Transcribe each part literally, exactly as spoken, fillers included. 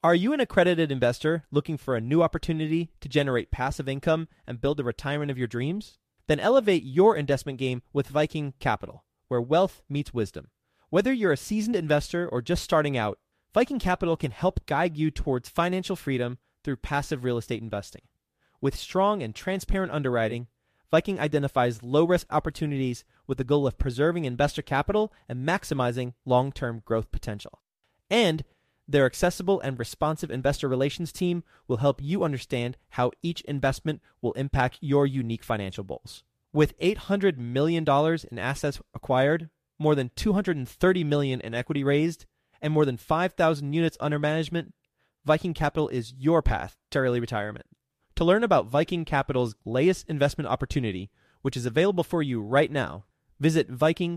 Are you an accredited investor looking for a new opportunity to generate passive income and build the retirement of your dreams? Then elevate your investment game with Viking Capital, where wealth meets wisdom. Whether you're a seasoned investor or just starting out, Viking Capital can help guide you towards financial freedom through passive real estate investing. With strong and transparent underwriting, Viking identifies low-risk opportunities with the goal of preserving investor capital and maximizing long-term growth potential. And their accessible and responsive investor relations team will help you understand how each investment will impact your unique financial goals. With eight hundred million dollars in assets acquired, more than two hundred thirty million dollars in equity raised, and more than five thousand units under management, Viking Capital is your path to early retirement. To learn about Viking Capital's latest investment opportunity, which is available for you right now, visit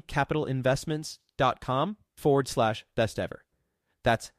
vikingcapitalinvestments.com forward slash best ever. That's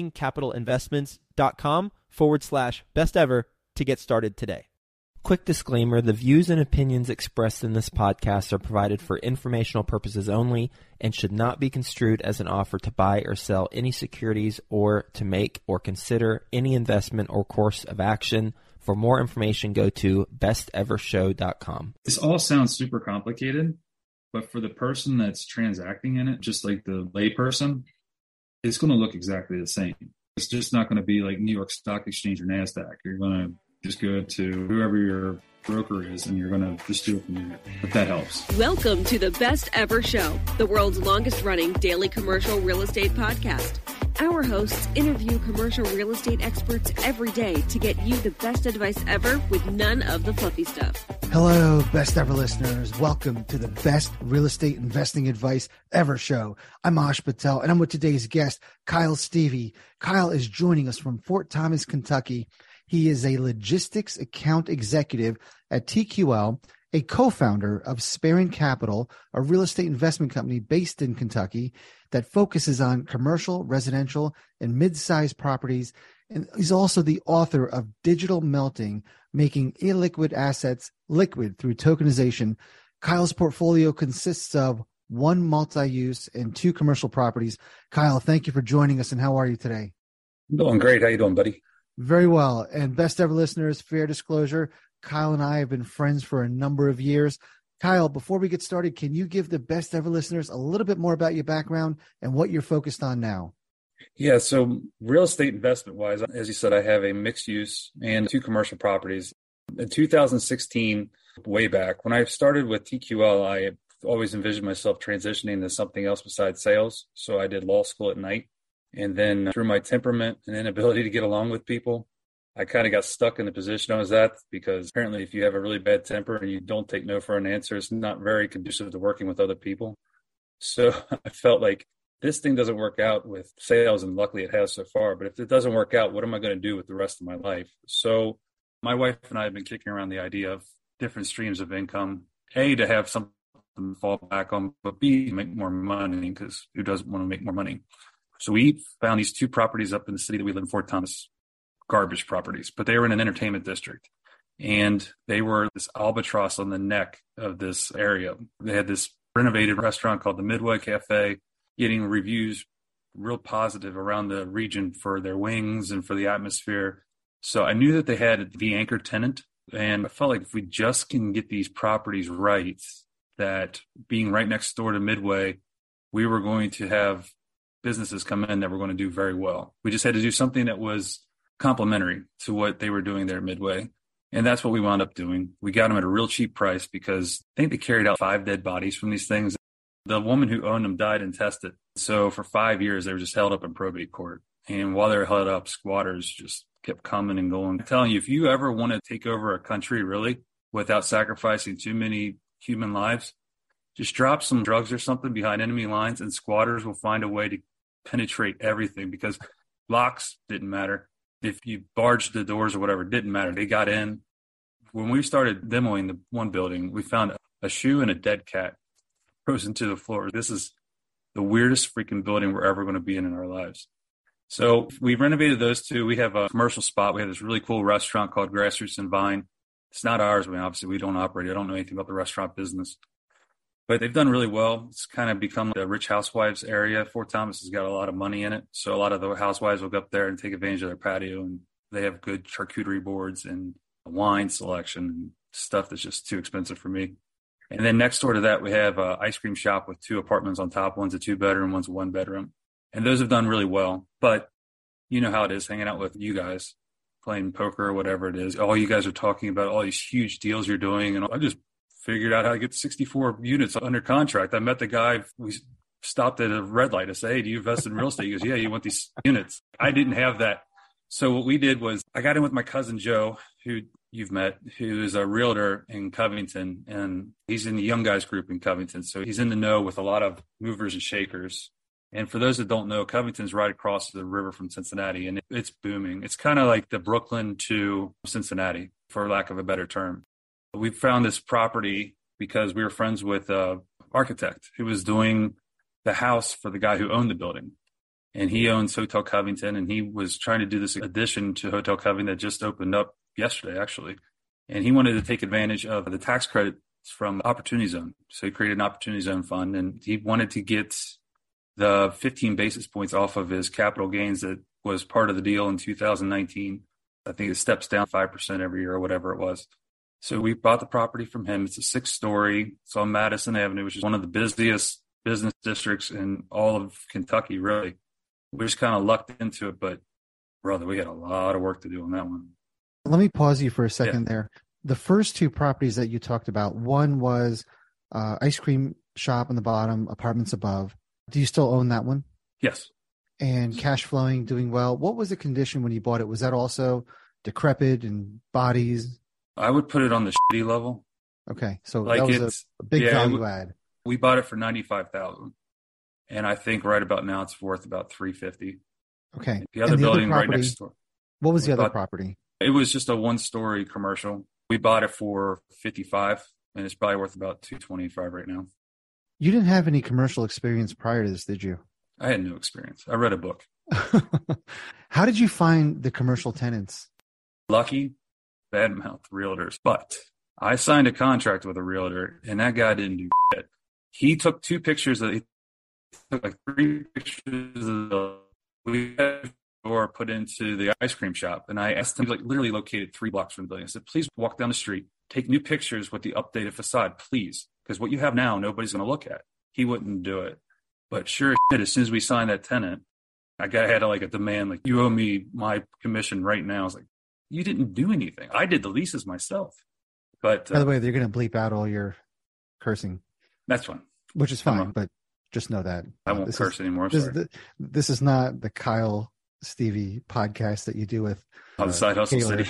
vikingcapitalinvestments.com forward slash best ever to get started today. Quick disclaimer, the views and opinions expressed in this podcast are provided for informational purposes only and should not be construed as an offer to buy or sell any securities or to make or consider any investment or course of action. For more information, go to best ever show dot com. This all sounds super complicated, but for the person that's transacting in it, just like the layperson, it's going to look exactly the same. It's just not going to be like New York Stock Exchange or NASDAQ. You're going to just go to whoever your broker is and you're going to just do it from there. If that helps. Welcome to the Best Ever Show, the world's longest running daily commercial real estate podcast. Our hosts interview commercial real estate experts every day to get you the best advice ever with none of the fluffy stuff. Hello, Best Ever listeners. Welcome to the Best Real Estate Investing Advice Ever Show. I'm Ash Patel, and I'm with today's guest, Kyle Stevie. Kyle is joining us from Fort Thomas, Kentucky. He is a logistics account executive at T Q L, a co-founder of Sparing Capital, a real estate investment company based in Kentucky that focuses on commercial, residential, and mid-sized properties. And he's also the author of Digital Melting, making illiquid assets liquid through tokenization. Kyle's portfolio consists of one multi-use and two commercial properties. Kyle, thank you for joining us, and how are you today? I'm doing great. How you doing, buddy? Very well. And Best Ever listeners, fair disclosure, Kyle and I have been friends for a number of years. Kyle, before we get started, can you give the Best Ever listeners a little bit more about your background and what you're focused on now? Yeah, so real estate investment wise, as you said, I have a mixed use and two commercial properties. In two thousand sixteen, way back, when I started with T Q L, I always envisioned myself transitioning to something else besides sales. So I did law school at night. And then through my temperament and inability to get along with people, I kind of got stuck in the position I was at, because apparently if you have a really bad temper and you don't take no for an answer, it's not very conducive to working with other people. So I felt like this thing doesn't work out with sales, and luckily it has so far. But if it doesn't work out, what am I going to do with the rest of my life? So my wife and I have been kicking around the idea of different streams of income, A, to have something to fall back on, but B, to make more money, because who doesn't want to make more money? So we found these two properties up in the city that we live in, Fort Thomas, garbage properties, but they were in an entertainment district. And they were this albatross on the neck of this area. They had this renovated restaurant called the Midway Cafe, getting reviews real positive around the region for their wings and for the atmosphere. So I knew that they had the anchor tenant. And I felt like if we just can get these properties right, that being right next door to Midway, we were going to have businesses come in that were going to do very well. We just had to do something that was complementary to what they were doing there at Midway. And that's what we wound up doing. We got them at a real cheap price because I think they carried out five dead bodies from these things. The woman who owned them died intestate. So for five years, they were just held up in probate court. And while they were held up, squatters just kept coming and going. I'm telling you, if you ever want to take over a country, really, without sacrificing too many human lives, just drop some drugs or something behind enemy lines and squatters will find a way to penetrate everything, because locks didn't matter. If you barged the doors or whatever, it didn't matter. They got in. When we started demoing the one building, we found a shoe and a dead cat frozen to the floor. This is the weirdest freaking building we're ever going to be in in our lives. So we renovated those two. We have a commercial spot. We have this really cool restaurant called Grassroots and Vine. It's not ours. I mean, obviously, we don't operate it. I don't know anything about the restaurant business. but they've done really well. It's kind of become the rich housewives area. Fort Thomas has got a lot of money in it. So a lot of the housewives will go up there and take advantage of their patio, and they have good charcuterie boards and wine selection and stuff that's just too expensive for me. And then next door to that, we have an ice cream shop with two apartments on top. One's a two bedroom, one's a one bedroom. And those have done really well. But you know how it is hanging out with you guys, playing poker or whatever it is. All you guys are talking about all these huge deals you're doing. And I just figured out how to get sixty-four units under contract. I met the guy. We stopped at a red light. I said, hey, do you invest in real estate? He goes, yeah, you want these units. I didn't have that. So what we did was I got in with my cousin Joe, who you've met, who is a realtor in Covington, and he's in the young guys group in Covington. So he's in the know with a lot of movers and shakers. And for those that don't know, Covington's right across the river from Cincinnati, and it's booming. It's kind of like the Brooklyn to Cincinnati, for lack of a better term. We found this property because we were friends with an architect who was doing the house for the guy who owned the building. And he owns Hotel Covington, and he was trying to do this addition to Hotel Covington that just opened up yesterday, actually. And he wanted to take advantage of the tax credits from Opportunity Zone. So he created an Opportunity Zone fund, and he wanted to get the fifteen basis points off of his capital gains that was part of the deal in two thousand nineteen. I think it steps down five percent every year or whatever it was. So we bought the property from him. It's a six story. It's on Madison Avenue, which is one of the busiest business districts in all of Kentucky, really. We just kind of lucked into it, but brother, we got a lot of work to do on that one. Let me pause you for a second Yeah. there. The first two properties that you talked about, one was uh, ice cream shop on the bottom, apartments above. Do you still own that one? Yes. And cash flowing, doing well. What was the condition when you bought it? Was that also decrepit and bodies? I would put it on the shitty level. Okay, so Like that was it's a, a big yeah, value we, add. we bought it for ninety-five thousand dollars. And I think right about now it's worth about three hundred fifty dollars. Okay. The other And the building other property, right next door. What was the we other bought- property? It was just a one-story commercial. We bought it for fifty-five, and it's probably worth about two hundred twenty-five right now. You didn't have any commercial experience prior to this, did you? I had no experience. I read a book. How did you find the commercial tenants? Lucky, badmouth realtors. But I signed a contract with a realtor, and that guy didn't do shit. He took two pictures of, he took like three pictures of the, we had or put into the ice cream shop. And I asked him, like literally located three blocks from the building. I said, please walk down the street, take new pictures with the updated facade, please. Because what you have now, nobody's going to look at. He wouldn't do it. But sure as shit, as soon as we signed that tenant, I got had like a demand, like, you owe me my commission right now. I was like, you didn't do anything. I did the leases myself. But uh, By the way, they're going to bleep out all your cursing, that's fine. which is fine, won't- but just know that. I won't This curse is, anymore. I'm This, sorry. is- this is not the Kyle Stevie podcast that you do with On uh, the Side Hustle Taylor.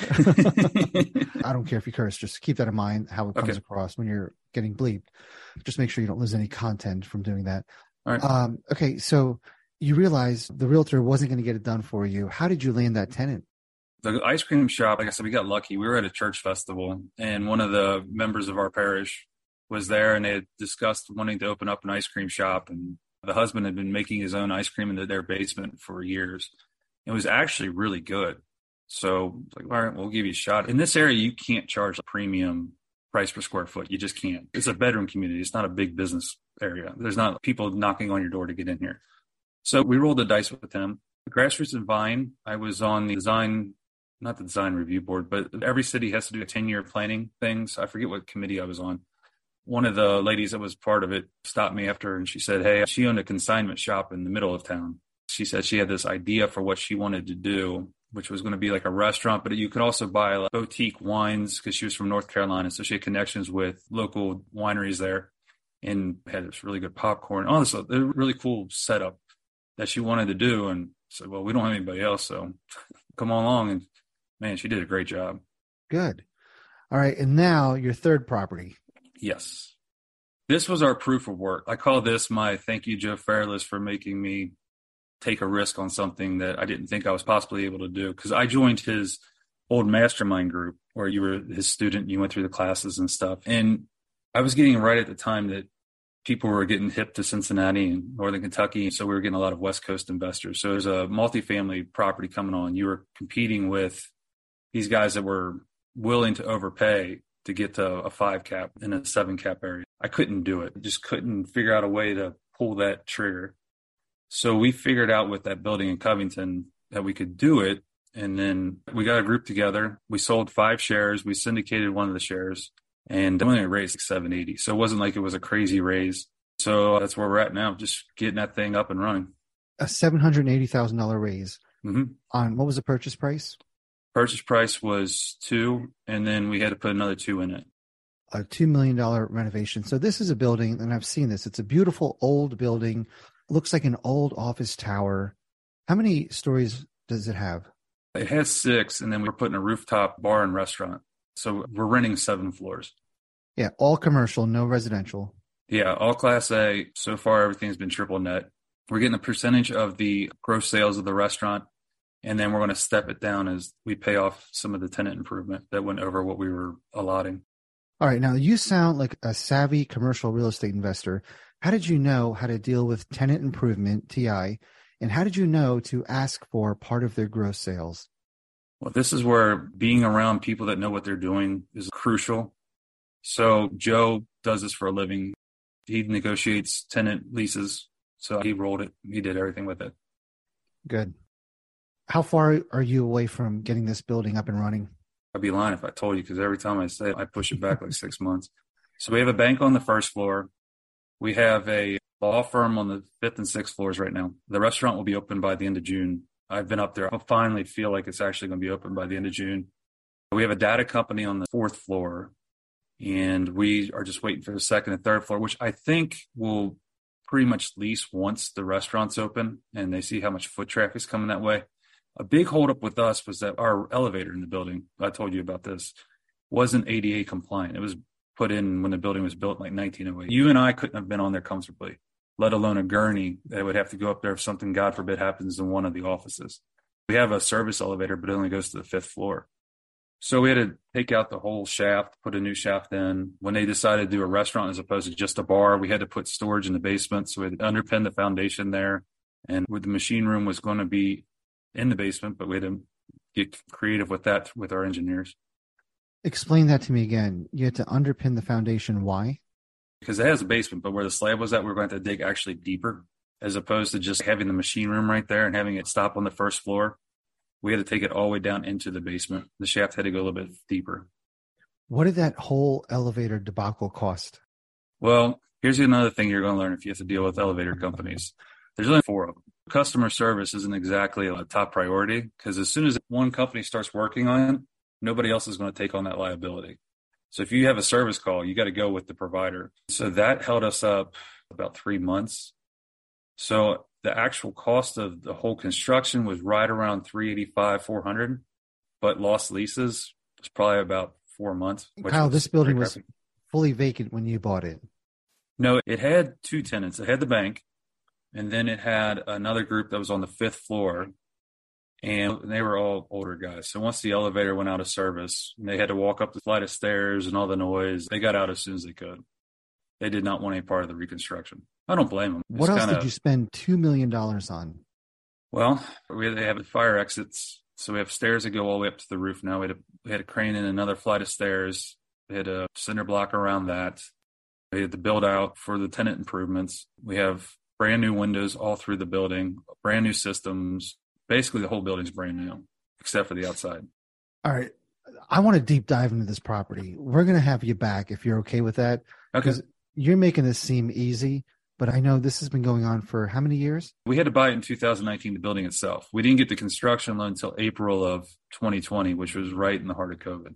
City. I don't care if you curse. Just keep that in mind, how it comes Okay. across when you're getting bleeped. Just make sure you don't lose any content from doing that. All right. Um, okay, so you realize the realtor wasn't going to get it done for you. How did you land that tenant? The ice cream shop, like I said, we got lucky. We were at a church festival, and one of the members of our parish was there, and they had discussed wanting to open up an ice cream shop. And the husband had been making his own ice cream in their basement for years. It was actually really good. So, like, all right, we'll give you a shot. In this area, you can't charge a premium price per square foot. You just can't. It's a bedroom community. It's not a big business area. There's not people knocking on your door to get in here. So we rolled the dice with him. Grassroots and Vine, I was on the design, not the design review board, but every city has to do a ten-year planning things. I forget what committee I was on. One of the ladies that was part of it stopped me after, and she said, hey, she owned a consignment shop in the middle of town. She said she had this idea for what she wanted to do, which was going to be like a restaurant, but you could also buy like boutique wines because she was from North Carolina. So she had connections with local wineries there and had this really good popcorn. Oh, this is a really cool setup that she wanted to do. And said, well, we don't have anybody else, so come on along. And man, she did a great job. Good. All right, and now your third property. Yes. This was our proof of work. I call this my thank you, Joe Fairless, for making me take a risk on something that I didn't think I was possibly able to do. Because I joined his old mastermind group where you were his student, you went through the classes and stuff. And I was getting right at the time that people were getting hip to Cincinnati and Northern Kentucky. So we were getting a lot of West Coast investors. So there's a multifamily property coming on. You were competing with these guys that were willing to overpay to get to a five cap in a seven cap area. I couldn't do it. Just couldn't figure out a way to pull that trigger. So we figured out with that building in Covington that we could do it. And then we got a group together. We sold five shares. We syndicated one of the shares and only raised like seven eighty. So it wasn't like it was a crazy raise. So that's where we're at now, just getting that thing up and running. A seven hundred eighty thousand dollars raise. Mm-hmm. On what was the purchase price? Purchase price was two, and then we had to put another two in it. A two million dollars renovation. So this is a building, and I've seen this. It's a beautiful old building. Looks like an old office tower. How many stories does it have? It has six, and then we're putting a rooftop bar and restaurant. So we're renting seven floors. Yeah, all commercial, no residential. Yeah, all Class A. So far, everything's been triple net. We're getting a percentage of the gross sales of the restaurant, and then we're going to step it down as we pay off some of the tenant improvement that went over what we were allotting. All right, now you sound like a savvy commercial real estate investor. How did you know how to deal with tenant improvement, T I, and how did you know to ask for part of their gross sales? Well, this is where being around people that know what they're doing is crucial. So Joe does this for a living. He negotiates tenant leases. So he rolled it. He did everything with it. Good. How far are you away from getting this building up and running? I'd be lying if I told you, because every time I say it, I push it back like six months. So we have a bank on the first floor. We have a law firm on the fifth and sixth floors right now. The restaurant will be open by the end of June. I've been up there. I'll finally feel like it's actually going to be open by the end of June. We have a data company on the fourth floor, and we are just waiting for the second and third floor, which I think will pretty much lease once the restaurant's open and they see how much foot traffic is coming that way. A big holdup with us was that our elevator in the building, I told you about this, wasn't A D A compliant. It was put in when the building was built in like nineteen oh eight. You and I couldn't have been on there comfortably, let alone a gurney that would have to go up there if something, God forbid, happens in one of the offices. We have a service elevator, but it only goes to the fifth floor. So we had to take out the whole shaft, put a new shaft in. When they decided to do a restaurant as opposed to just a bar, we had to put storage in the basement. So we had to underpin the foundation there. And with the machine room was going to be in the basement, but we had to get creative with that with our engineers. Explain that to me again. You had to underpin the foundation. Why? Because it has a basement, but where the slab was at, we we're going to have to dig actually deeper, as opposed to just having the machine room right there and having it stop on the first floor. We had to take it all the way down into the basement. The shaft had to go a little bit deeper. What did that whole elevator debacle cost? Well, here's another thing you're going to learn if you have to deal with elevator companies. There's only four of them. Customer service isn't exactly a top priority, because as soon as one company starts working on it, nobody else is going to take on that liability. So if you have a service call, you got to go with the provider. So that held us up about three months. So the actual cost of the whole construction was right around three eighty-five, four hundred, but lost leases was probably about four months. Kyle, this building was fully vacant when you bought it. No, it had two tenants. It had the bank, and then it had another group that was on the fifth floor, and they were all older guys. So once the elevator went out of service, they had to walk up the flight of stairs and all the noise. They got out as soon as they could. They did not want any part of the reconstruction. I don't blame them. What it's else kinda, did you spend two million dollars on? Well, we had, they have fire exits. So we have stairs that go all the way up to the roof now. We had a, we had a crane in another flight of stairs. We had a cinder block around that. We had the build out for the tenant improvements. We have brand new windows all through the building, brand new systems. Basically, the whole building's brand new, except for the outside. All right. I want to deep dive into this property. We're going to have you back if you're okay with that. Okay. Because you're making this seem easy, but I know this has been going on for how many years? We had to buy it in two thousand nineteen, the building itself. We didn't get the construction loan until April of twenty twenty, which was right in the heart of COVID.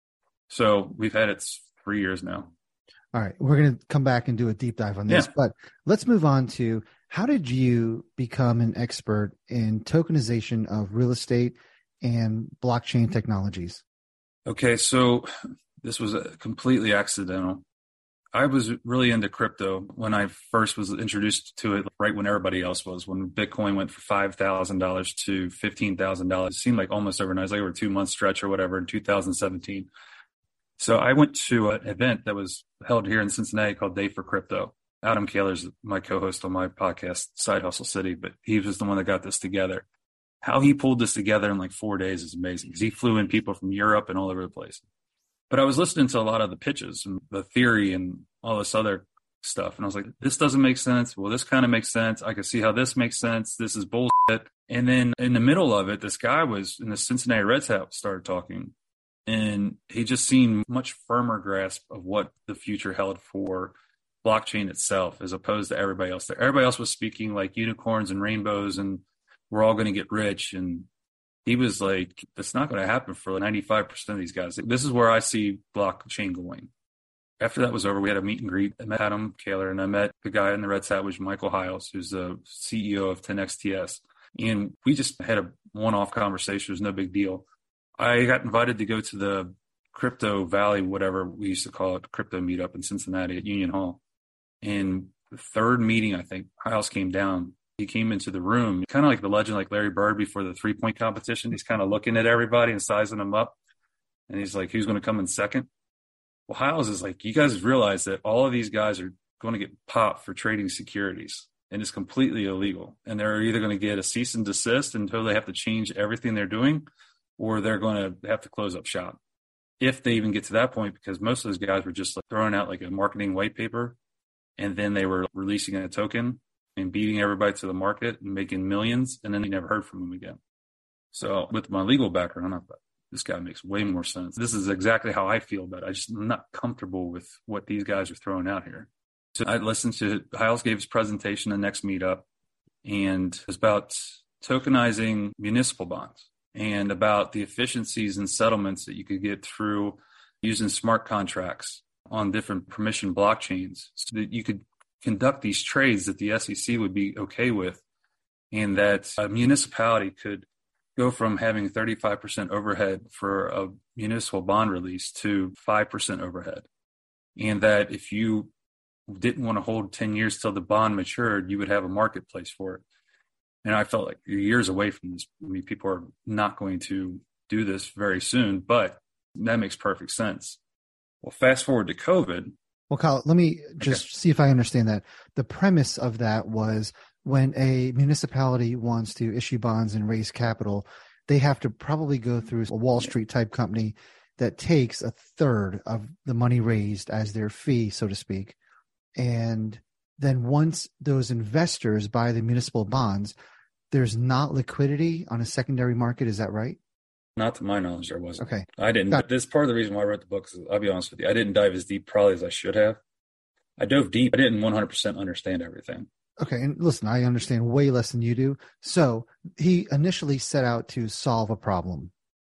So we've had it three years now. All right. We're going to come back and do a deep dive on this, yeah. But let's move on to how did you become an expert in tokenization of real estate and blockchain technologies? Okay. So this was a completely accidental. I was really into crypto when I first was introduced to it, right when everybody else was, when Bitcoin went from five thousand dollars to fifteen thousand dollars. It seemed like almost overnight. It was like over a two month stretch or whatever in two thousand seventeen. So I went to an event that was held here in Cincinnati called Day for Crypto. Adam Kaler's my co-host on my podcast, Side Hustle City, but he was the one that got this together. How he pulled this together in like four days is amazing, because he flew in people from Europe and all over the place. But I was listening to a lot of the pitches and the theory and all this other stuff. And I was like, this doesn't make sense. Well, this kind of makes sense. I can see how this makes sense. This is bullshit. And then in the middle of it, this guy was in the Cincinnati Reds hat started talking, and he just seemed much firmer grasp of what the future held for blockchain itself, as opposed to everybody else there. Everybody else was speaking like unicorns and rainbows and we're all going to get rich. And he was like, that's not going to happen for ninety-five percent of these guys. This is where I see blockchain going. After that was over, we had a meet and greet. I met Adam Kaler, and I met the guy in the Red hat, which was Michael Hiles, who's the C E O of ten X T S. And we just had a one-off conversation. It was no big deal. I got invited to go to the Crypto Valley, whatever we used to call it, crypto meetup in Cincinnati at Union Hall. And the third meeting, I think, Hiles came down. He came into the room, kind of like the legend, like Larry Bird before the three-point competition. He's kind of looking at everybody and sizing them up. And he's like, who's going to come in second? Well, Hiles is like, you guys realize that all of these guys are going to get popped for trading securities, and it's completely illegal. And they're either going to get a cease and desist until they have to change everything they're doing, or they're going to have to close up shop. If they even get to that point, because most of those guys were just like throwing out like a marketing white paper, and then they were releasing a token and beating everybody to the market and making millions, and then you never heard from them again. So with my legal background, I thought, this guy makes way more sense. This is exactly how I feel about it. I just am not comfortable with what these guys are throwing out here. So I listened to, Hiles gave his presentation the next meetup, and it was about tokenizing municipal bonds and about the efficiencies and settlements that you could get through using smart contracts on different permission blockchains so that you could conduct these trades that the S E C would be okay with, and that a municipality could go from having thirty-five percent overhead for a municipal bond release to five percent overhead. And that if you didn't want to hold ten years till the bond matured, you would have a marketplace for it. And I felt like you're years away from this. I mean, people are not going to do this very soon, but that makes perfect sense. Well, fast forward to COVID. Well, Kyle, let me just okay. see if I understand that. The premise of that was when a municipality wants to issue bonds and raise capital, they have to probably go through a Wall Street type company that takes a third of the money raised as their fee, so to speak. And then once those investors buy the municipal bonds, there's not liquidity on a secondary market. Is that right? Not to my knowledge, there wasn't. Okay. I didn't. Got this is part of the reason why I wrote the book. Is I'll be honest with you, I didn't dive as deep probably as I should have. I dove deep. I didn't one hundred percent understand everything. Okay. And listen, I understand way less than you do. So he initially set out to solve a problem.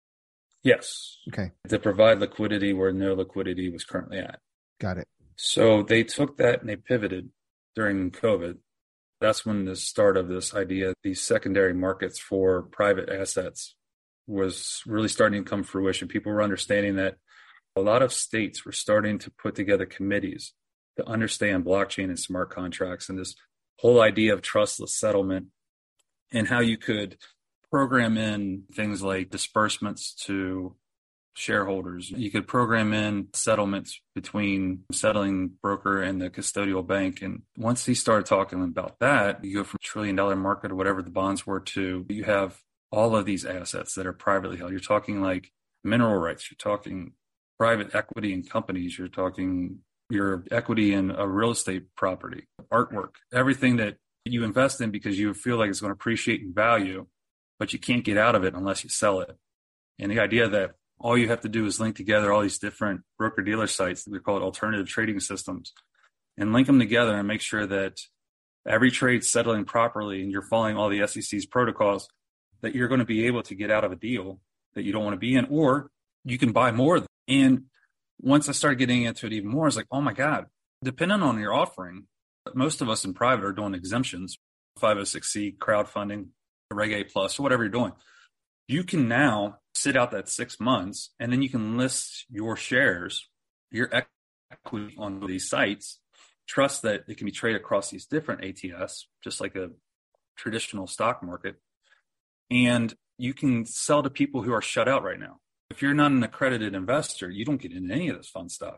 Yes. Okay. To provide liquidity where no liquidity was currently at. Got it. So they took that and they pivoted during COVID. That's when the start of this idea, these secondary markets for private assets, was really starting to come to fruition. People were understanding that a lot of states were starting to put together committees to understand blockchain and smart contracts and this whole idea of trustless settlement, and how you could program in things like disbursements to shareholders. You could program in settlements between settling broker and the custodial bank. And once he started talking about that, you go from trillion dollar market or whatever the bonds were to, you have all of these assets that are privately held. You're talking like mineral rights. You're talking private equity in companies. You're talking your equity in a real estate property, artwork, everything that you invest in because you feel like it's going to appreciate in value, but you can't get out of it unless you sell it. And the idea that all you have to do is link together all these different broker-dealer sites, we call it alternative trading systems, and link them together and make sure that every trade's settling properly and you're following all the S E C's protocols, that you're going to be able to get out of a deal that you don't want to be in, or you can buy more. And once I started getting into it even more, I was like, oh my God, depending on your offering, most of us in private are doing exemptions, five oh six C, crowdfunding, Reg A plus, or whatever you're doing. You can now sit out that six months and then you can list your shares, your equity on these sites, trust that it can be traded across these different A T S, just like a traditional stock market. And you can sell to people who are shut out right now. If you're not an accredited investor, you don't get into any of this fun stuff.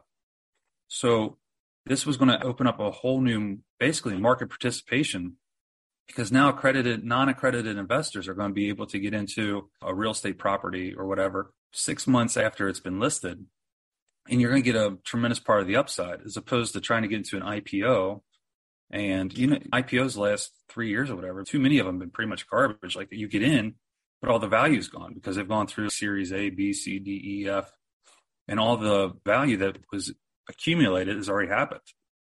So this was going to open up a whole new, basically, market participation, because now accredited, non-accredited investors are going to be able to get into a real estate property or whatever six months after it's been listed and you're going to get a tremendous part of the upside, as opposed to trying to get into an I P O. And you know, I P Os last three years or whatever, too many of them have been pretty much garbage. Like you get in, but all the value's gone because they've gone through Series A, B, C, D, E, F, and all the value that was accumulated has already happened.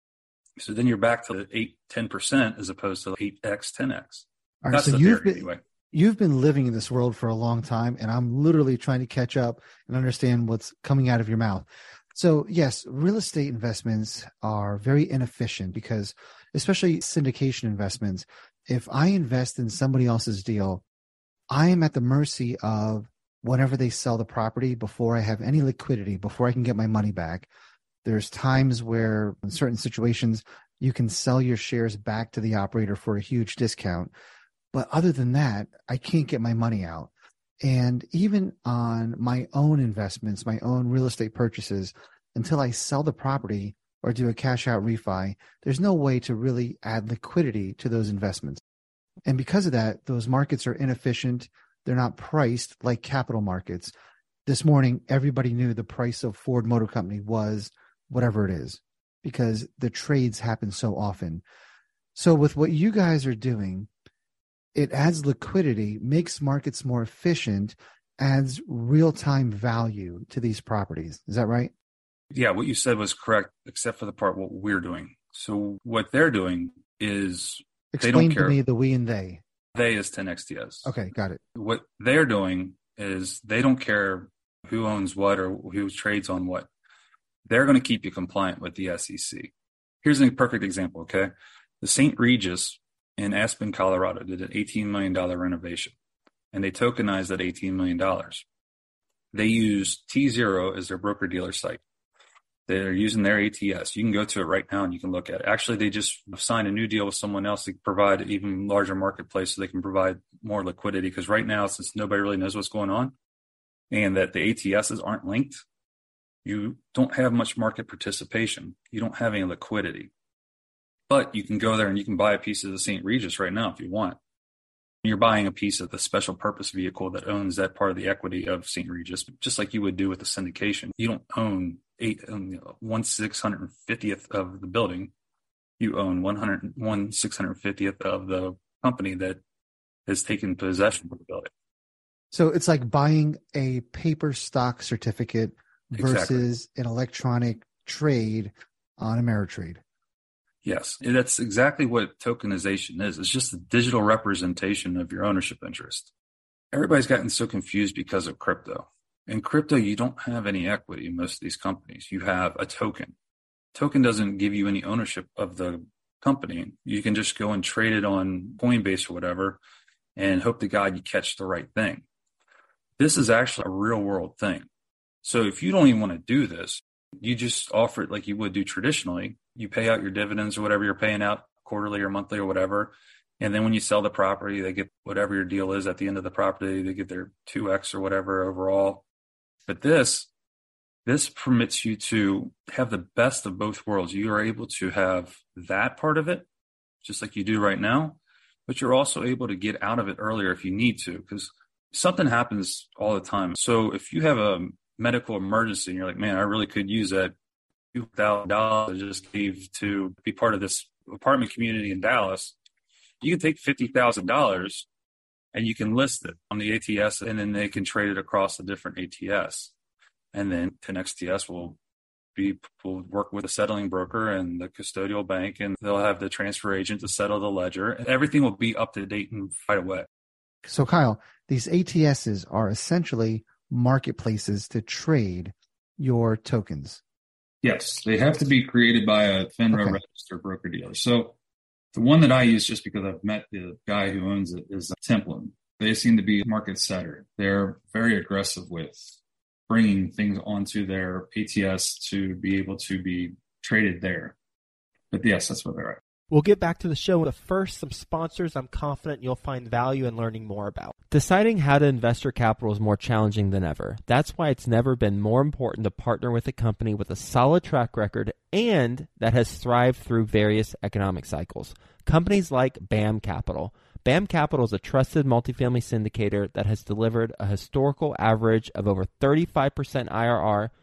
So then you're back to eight, ten percent as opposed to eight X, ten X. All right, That's so the you've theory been, anyway. You've been living in this world for a long time, and I'm literally trying to catch up and understand what's coming out of your mouth. So yes, real estate investments are very inefficient because, especially syndication investments, if I invest in somebody else's deal, I am at the mercy of whenever they sell the property before I have any liquidity, before I can get my money back. There's times where in certain situations, you can sell your shares back to the operator for a huge discount. But other than that, I can't get my money out. And even on my own investments, my own real estate purchases, until I sell the property or do a cash out refi, there's no way to really add liquidity to those investments. And because of that, those markets are inefficient. They're not priced like capital markets. This morning, everybody knew the price of Ford Motor Company was whatever it is because the trades happen so often. So with what you guys are doing, it adds liquidity, makes markets more efficient, adds real-time value to these properties. Is that right? Yeah, what you said was correct, except for the part what we're doing. So what they're doing is Explain they don't to care. me the we and they. They is ten X T S. Okay, got it. What they're doing is they don't care who owns what or who trades on what. They're going to keep you compliant with the S E C. Here's a perfect example, okay? The Saint Regis in Aspen, Colorado did an eighteen million dollars renovation, and they tokenized that eighteen million dollars. They use T zero as their broker-dealer site. They're using their A T S. You can go to it right now and you can look at it. Actually, they just signed a new deal with someone else to provide an even larger marketplace so they can provide more liquidity. Because right now, since nobody really knows what's going on and that the A T Ss aren't linked, you don't have much market participation. You don't have any liquidity. But you can go there and you can buy a piece of the Saint Regis right now if you want. You're buying a piece of the special purpose vehicle that owns that part of the equity of Saint Regis, just like you would do with the syndication. You don't own eight, um, you know, one six hundred fiftieth of the building. You own one hundred one six hundred fiftieth of the company that has taken possession of the building. So it's like buying a paper stock certificate versus exactly. an electronic trade on Ameritrade. Yes, that's exactly what tokenization is. It's just a digital representation of your ownership interest. Everybody's gotten so confused because of crypto. In crypto, you don't have any equity in most of these companies. You have a token. Token doesn't give you any ownership of the company. You can just go and trade it on Coinbase or whatever and hope to God you catch the right thing. This is actually a real world thing. So if you don't even want to do this, you just offer it like you would do traditionally. You pay out your dividends or whatever you're paying out quarterly or monthly or whatever. And then when you sell the property, they get whatever your deal is at the end of the property. They get their two X or whatever overall. But this, this permits you to have the best of both worlds. You are able to have that part of it, just like you do right now, but you're also able to get out of it earlier if you need to, because something happens all the time. So if you have a medical emergency and you're like, man, I really could use that two thousand dollars I just gave to be part of this apartment community in Dallas, you can take fifty thousand dollars and you can list it on the A T S, and then they can trade it across the different A T S. And then ten X T S will be will work with a settling broker and the custodial bank, and they'll have the transfer agent to settle the ledger. And everything will be up to date and right away. So, Kyle, these A T Ss are essentially marketplaces to trade your tokens. Yes, they have to be created by a FINRA okay. registered broker dealer. So the one that I use, just because I've met the guy who owns it, is Templin. They seem to be a market setter. They're very aggressive with bringing things onto their A T S to be able to be traded there. But yes, that's what they're at. We'll get back to the show, but first, some sponsors I'm confident you'll find value in learning more about. Deciding how to invest your capital is more challenging than ever. That's why it's never been more important to partner with a company with a solid track record and that has thrived through various economic cycles. Companies like BAM Capital. BAM Capital is a trusted multifamily syndicator that has delivered a historical average of over thirty-five percent I R R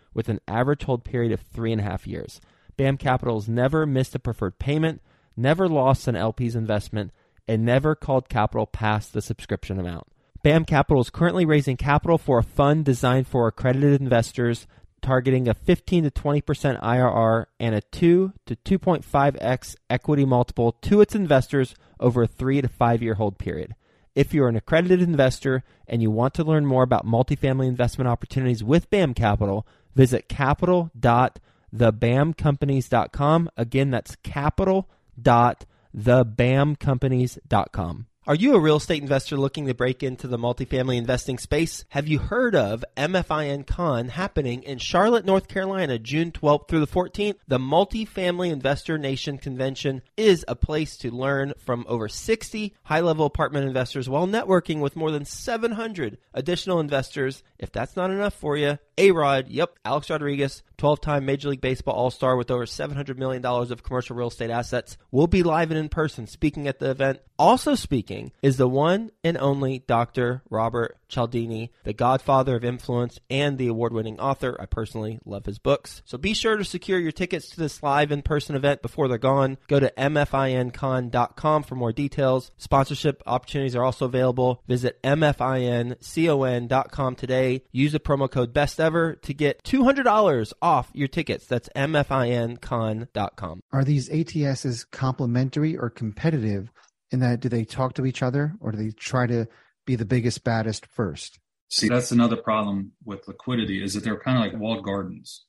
with an average hold period of three and a half years. B A M Capital has never missed a preferred payment, never lost an L P's investment, and never called capital past the subscription amount. B A M Capital is currently raising capital for a fund designed for accredited investors, targeting a fifteen to twenty percent I R R and a two to two point five x equity multiple to its investors over a three to five year hold period. If you're an accredited investor and you want to learn more about multifamily investment opportunities with B A M Capital, visit capital dot the bam companies dot com. Again, that's capital dot the bam companies dot com. Are you a real estate investor looking to break into the multifamily investing space? Have you heard of M F I N Con happening in Charlotte, North Carolina, June twelfth through the fourteenth? The Multifamily Investor Nation Convention is a place to learn from over sixty high-level apartment investors while networking with more than seven hundred additional investors. If that's not enough for you, A-Rod, yep, Alex Rodriguez, twelve-time Major League Baseball All-Star with over seven hundred million dollars of commercial real estate assets, will be live and in person speaking at the event. Also speaking is the one and only Doctor Robert Cialdini, the godfather of influence and the award-winning author. I personally love his books. So be sure to secure your tickets to this live in-person event before they're gone. Go to m f i n con dot com for more details. Sponsorship opportunities are also available. Visit m f i n con dot com today. Use the promo code BESTEVER to get two hundred dollars off your tickets. That's m f i n con dot com. Are these A T Ss complementary or competitive in that do they talk to each other or do they try to be the biggest, baddest first? See, that's another problem with liquidity is that they're kind of like walled gardens.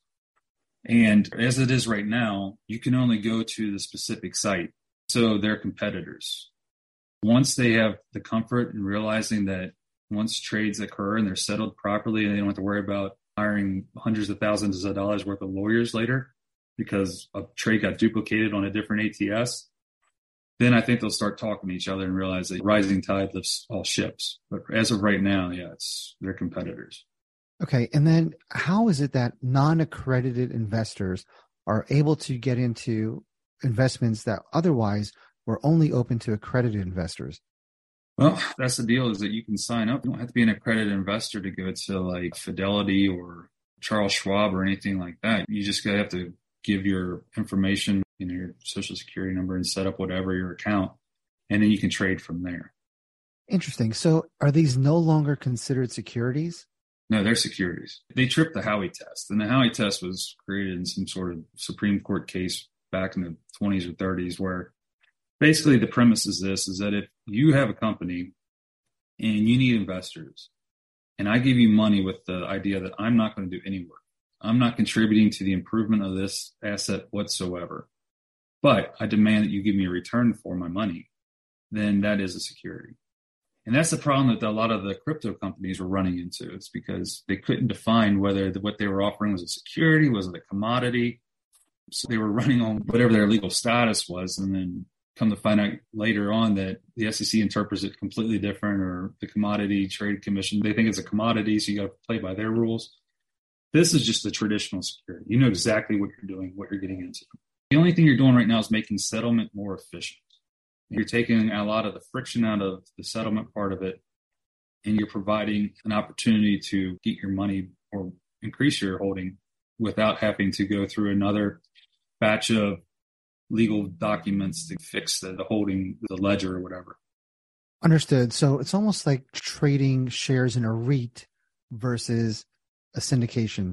And as it is right now, you can only go to the specific site. So they're competitors. Once they have the comfort in realizing that once trades occur and they're settled properly and they don't have to worry about hiring hundreds of thousands of dollars worth of lawyers later because a trade got duplicated on a different A T S, then I think they'll start talking to each other and realize that rising tide lifts all ships. But as of right now, yeah, it's they're competitors. Okay. And then how is it that non-accredited investors are able to get into investments that otherwise were only open to accredited investors? Well, that's the deal is that you can sign up. You don't have to be an accredited investor to go to like Fidelity or Charles Schwab or anything like that. You just gotta have to give your information, you know, your social security number and set up whatever your account, and then you can trade from there. Interesting. So are these no longer considered securities? No, they're securities. They tripped the Howey test, and the Howey test was created in some sort of Supreme Court case back in the twenties or thirties where basically the premise is this, is that if you have a company and you need investors, and I give you money with the idea that I'm not going to do any work, I'm not contributing to the improvement of this asset whatsoever, but I demand that you give me a return for my money, then that is a security. And that's the problem that a lot of the crypto companies were running into. It's because they couldn't define whether what they were offering was a security, was it a commodity. So they were running on whatever their legal status was, and then come to find out later on that the S E C interprets it completely different, or the Commodity Trade Commission, they think it's a commodity, so you got to play by their rules. This is just a traditional security. You know exactly what you're doing, what you're getting into. The only thing you're doing right now is making settlement more efficient. You're taking a lot of the friction out of the settlement part of it, and you're providing an opportunity to get your money or increase your holding without having to go through another batch of legal documents to fix the, the holding, the ledger or whatever. Understood. So it's almost like trading shares in a REIT versus a syndication.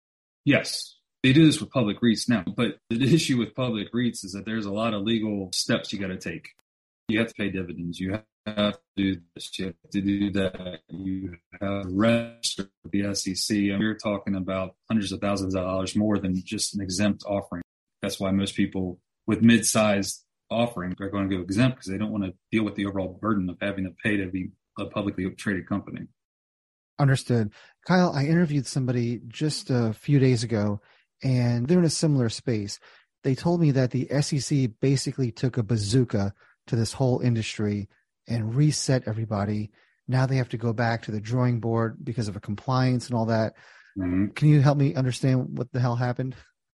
Yes. They do this with public REITs now, but the issue with public REITs is that there's a lot of legal steps you got to take. You have to pay dividends. You have to do this. You have to do that. You have to register with the S E C. And we're talking about hundreds of thousands of dollars more than just an exempt offering. That's why most people with mid-sized offering are going to go exempt, because they don't want to deal with the overall burden of having to pay to be a publicly traded company. Understood. Kyle, I interviewed somebody just a few days ago, and they're in a similar space. They told me that the S E C basically took a bazooka to this whole industry and reset everybody. Now they have to go back to the drawing board because of a compliance and all that. Mm-hmm. Can you help me understand what the hell happened?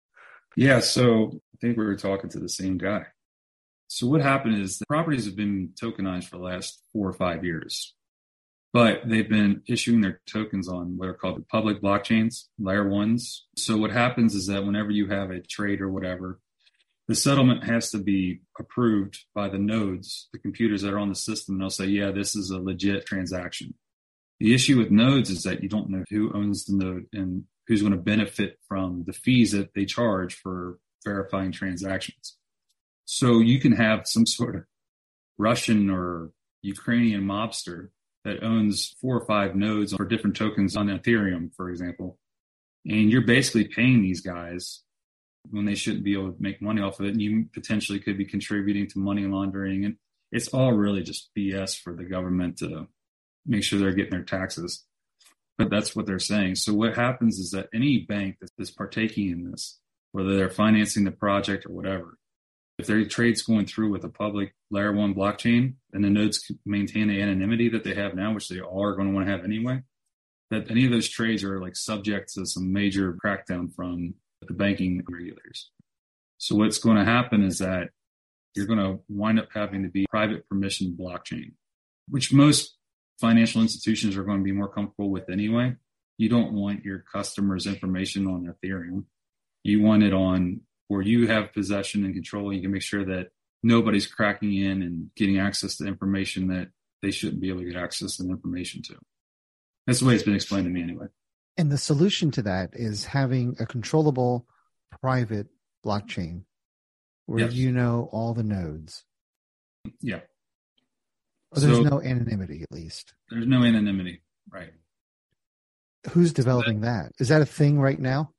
Yeah, so I think we were talking to the same guy. So what happened is the properties have been tokenized for the last four or five years. But they've been issuing their tokens on what are called the public blockchains, layer ones. So what happens is that whenever you have a trade or whatever, the settlement has to be approved by the nodes, the computers that are on the system. And they'll say, yeah, this is a legit transaction. The issue with nodes is that you don't know who owns the node and who's going to benefit from the fees that they charge for verifying transactions. So you can have some sort of Russian or Ukrainian mobster that owns four or five nodes for different tokens on Ethereum, for example. And you're basically paying these guys when they shouldn't be able to make money off of it. And you potentially could be contributing to money laundering. And it's all really just B S for the government to make sure they're getting their taxes. But that's what they're saying. So what happens is that any bank that's partaking in this, whether they're financing the project or whatever, if their trade's going through with a public layer one blockchain and the nodes maintain the anonymity that they have now, which they all are going to want to have anyway, that any of those trades are like subject to some major crackdown from the banking regulators. So what's going to happen is that you're going to wind up having to be private permission blockchain, which most financial institutions are going to be more comfortable with anyway. You don't want your customers' information on Ethereum. You want it on where you have possession and control. You can make sure that nobody's cracking in and getting access to information that they shouldn't be able to get access to information to. That's the way it's been explained to me anyway. And the solution to that is having a controllable private blockchain where Yes. you know all the nodes. Yeah. Or there's So- no anonymity, at least. There's no anonymity, right? Who's developing that? Is that a thing right now?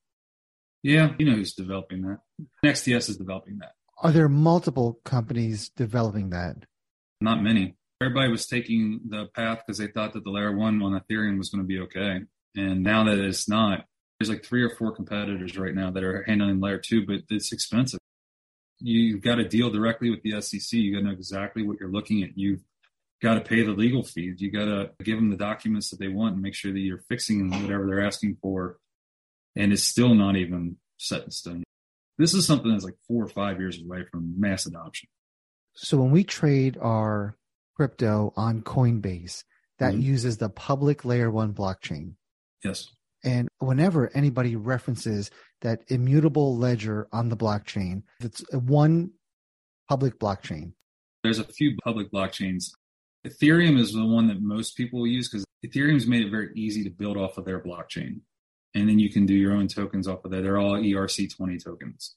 Yeah, you know who's developing that. X T S is developing that. Are there multiple companies developing that? Not many. Everybody was taking the path because they thought that the layer one on Ethereum was going to be okay. And now that it's not, there's like three or four competitors right now that are handling layer two, but it's expensive. You've got to deal directly with the S E C. You got to know exactly what you're looking at. You've got to pay the legal fees. You got to give them the documents that they want and make sure that you're fixing whatever they're asking for. And it's still not even set in stone. This is something that's like four or five years away from mass adoption. So when we trade our crypto on Coinbase, that Mhm. uses the public layer one blockchain. Yes. And whenever anybody references that immutable ledger on the blockchain, it's one public blockchain. There's a few public blockchains. Ethereum is the one that most people use because Ethereum's made it very easy to build off of their blockchain. And then you can do your own tokens off of there. They're all E R C twenty tokens.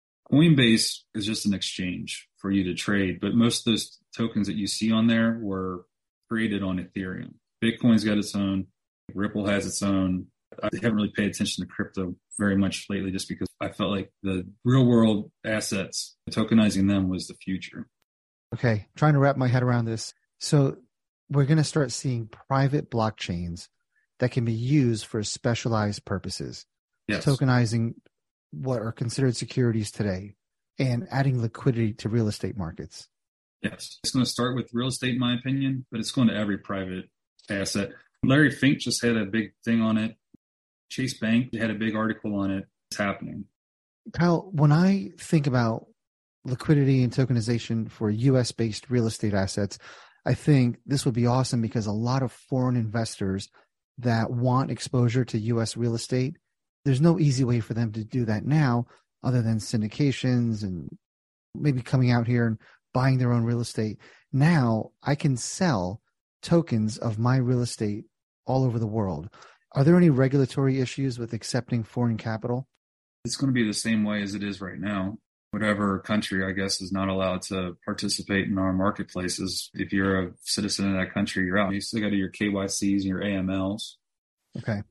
Coinbase is just an exchange for you to trade, but most of those tokens that you see on there were created on Ethereum. Bitcoin's got its own. Ripple has its own. I haven't really paid attention to crypto very much lately just because I felt like the real world assets, tokenizing them was the future. Okay, trying to wrap my head around this. So we're going to start seeing private blockchains that can be used for specialized purposes. Yes. Tokenizing what are considered securities today and adding liquidity to real estate markets. Yes. It's going to start with real estate, in my opinion, but it's going to every private asset. Larry Fink just had a big thing on it. Chase Bank had a big article on it. It's happening. Kyle, when I think about liquidity and tokenization for U S-based real estate assets, I think this would be awesome because a lot of foreign investors that want exposure to U S real estate, there's no easy way for them to do that now other than syndications and maybe coming out here and buying their own real estate. Now I can sell tokens of my real estate all over the world. Are there any regulatory issues with accepting foreign capital? It's going to be the same way as it is right now. Whatever country, I guess, is not allowed to participate in our marketplaces. If you're a citizen of that country, you're out. You still got to do your K Y Cs and your A M Ls. Okay.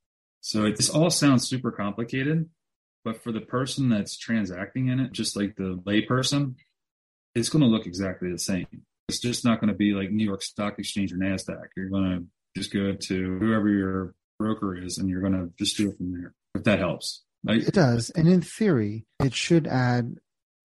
So it, this all sounds super complicated, but for the person that's transacting in it, just like the layperson, it's going to look exactly the same. It's just not going to be like New York Stock Exchange or NASDAQ. You're going to just go to whoever your broker is, and you're going to just do it from there, if that helps. Like, It does. And in theory, it should add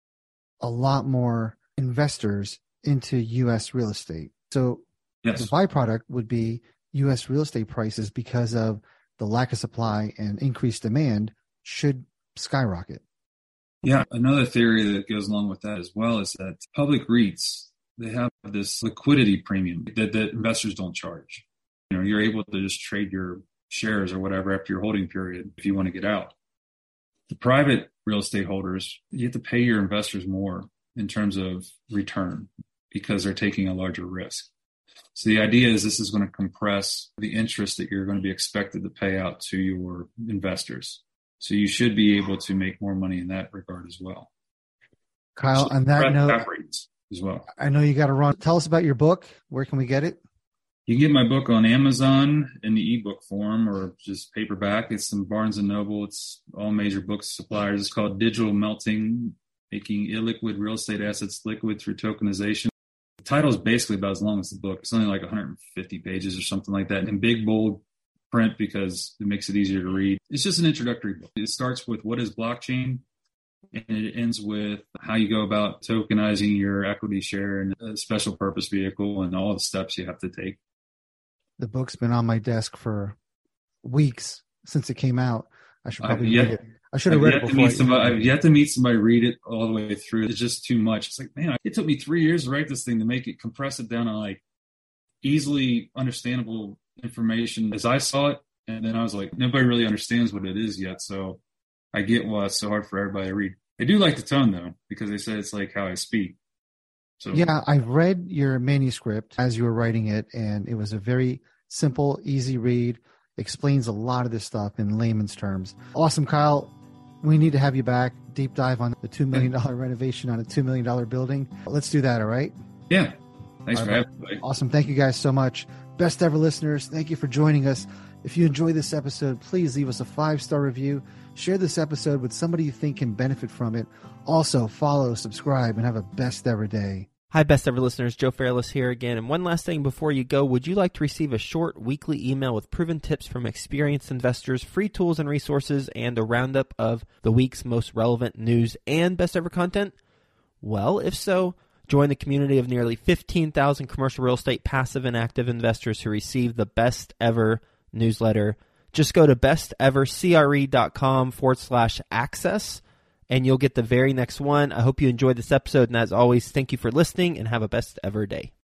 a lot more investors into U S real estate. So yes. the byproduct would be U S real estate prices, because of the lack of supply and increased demand, should skyrocket. Yeah. Another theory that goes along with that as well is that public REITs, they have this liquidity premium that, that investors don't charge. You know, you're able to just trade your shares or whatever after your holding period if you want to get out. The private real estate holders, you have to pay your investors more in terms of return because they're taking a larger risk. So the idea is this is going to compress the interest that you're going to be expected to pay out to your investors. So you should be able to make more money in that regard as well. Kyle, so on that note, as well. I know you got to run. Tell us about your book. Where can we get it? You can get my book on Amazon in the ebook form or just paperback. It's in Barnes and Noble. It's all major book suppliers. It's called Digital Melting, Making Illiquid Real Estate Assets Liquid Through Tokenization. The title is basically about as long as the book. It's only like one hundred fifty pages or something like that in big, bold print because it makes it easier to read. It's just an introductory book. It starts with what is blockchain, and it ends with how you go about tokenizing your equity share in a special purpose vehicle and all the steps you have to take. The book's been on my desk for weeks since it came out. I should probably yet, read it. I should have I've read it before. somebody, I've yet to meet somebody read it all the way through. It's just too much. It's like, man, it took me three years to write this thing to make it, compress it down on like easily understandable information as I saw it. And then I was like, nobody really understands what it is yet. So I get why it's so hard for everybody to read. I do like the tone though, because they said it's like how I speak. So yeah, I read your manuscript as you were writing it, and it was a very simple, easy read. Explains a lot of this stuff in layman's terms. Awesome, Kyle. We need to have you back. Deep dive on the two million dollars renovation on a two million dollars building. Let's do that, all right? Yeah. Thanks all for right. having me. Awesome. Thank you guys so much. Best ever listeners, thank you for joining us. If you enjoyed this episode, please leave us a five-star review. Share this episode with somebody you think can benefit from it. Also, follow, subscribe, and have a best ever day. Hi, best ever listeners. Joe Fairless here again. And one last thing before you go, would you like to receive a short weekly email with proven tips from experienced investors, free tools and resources, and a roundup of the week's most relevant news and best ever content? Well, if so, join the community of nearly fifteen thousand commercial real estate passive and active investors who receive the best ever newsletter. Just go to bestevercre.com forward slash access. And you'll get the very next one. I hope you enjoyed this episode. And as always, thank you for listening and have a best ever day.